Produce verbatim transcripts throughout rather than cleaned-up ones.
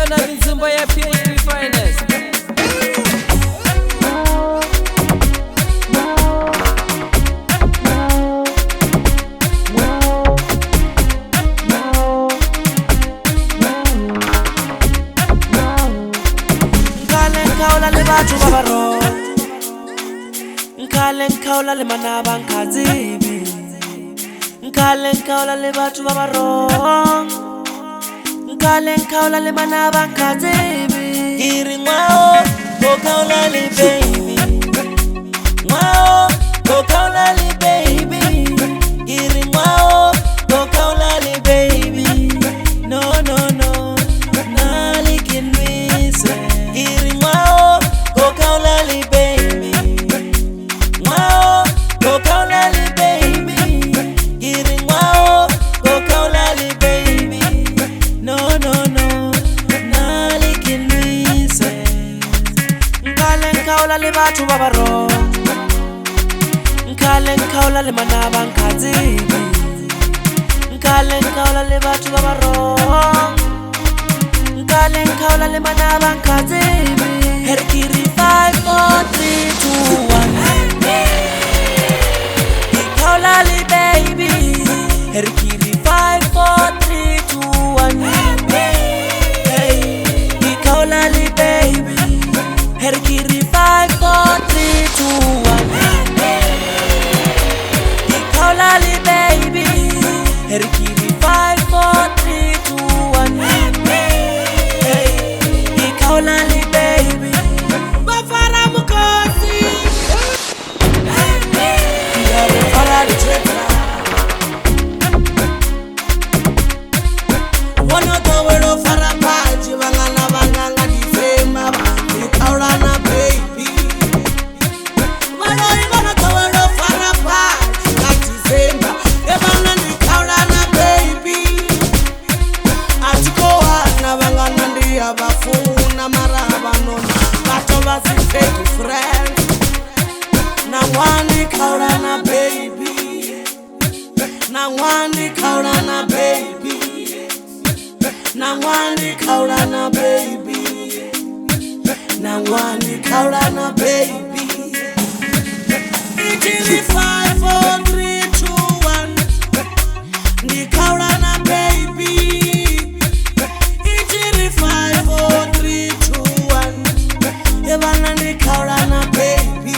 Iyona inzimbo ya P H D Finest. Nkhaula le batho ba baro Nkhale nkhaula le manaba nkhazibi Nkhale nkhaula le batho ba baro Nkhale nkhaula le manaba nkhazibi Iri ngwao Kokhaula le baby Ngwao Kokhaula le baby Iri ngwao Kokhaula le baby No no no Nali kinwise Iri ngwao Kokhaula le baby Ngwao Kokhaula le baby Iri ngwao Kokhaula le baby No no no Nali kinwise Nkhale nkhaula le batho ba baro Nkhale nkhaula le manaba nkhazibi Nkhale nkhaula le batho ba baro Nkhale nkhaula le manaba nkhazibi Herkiri five four three two one Nkhaula le baby Herkiri five four three two one Nkhaula le baby Herkiri five four three two one Nkhaula le baby Herkiri five four three two one Nkhaula le baby Bafara mukosi Bafara litretra Wana tawero fara paji Wangana wanganga disema Nkhaula na baby Wana wana tawero fara paji Disema Ebana Nkhaula na baby Atikoa na wangana ndiya bafuna maraba nona Bato basi fake friends Na wani Nkhaula na baby Na wani Nkhaula na baby Na wani Nkhaula na baby Na wani Nkhaula na baby Itili five four three two one Nkhaula na baby Itili five four three two one Ebana Nkhaula na baby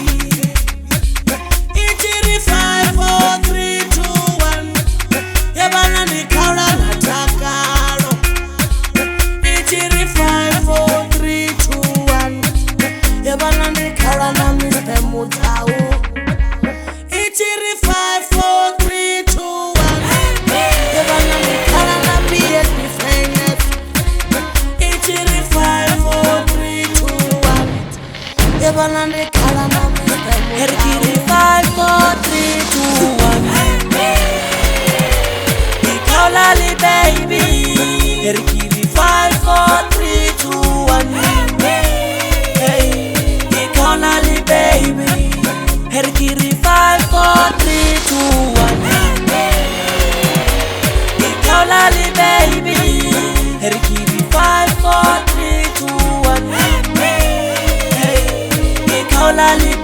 Itili five four three two one Ebana Nkhaula na takalo Itili five four three two one Ebana Nkhaula na Mister Mutau Itili five four three two one Ebana Nkhaula na P H D Finest Itili five four three two one Ebana Nkhaula na Mister Mutau Herkiri five four three two one Nkhaula le baby Herkiri five four three two one Nkhaula le baby Herkiri five four three two one Nkhaula le baby Herkiri five four three two one Nkhaula le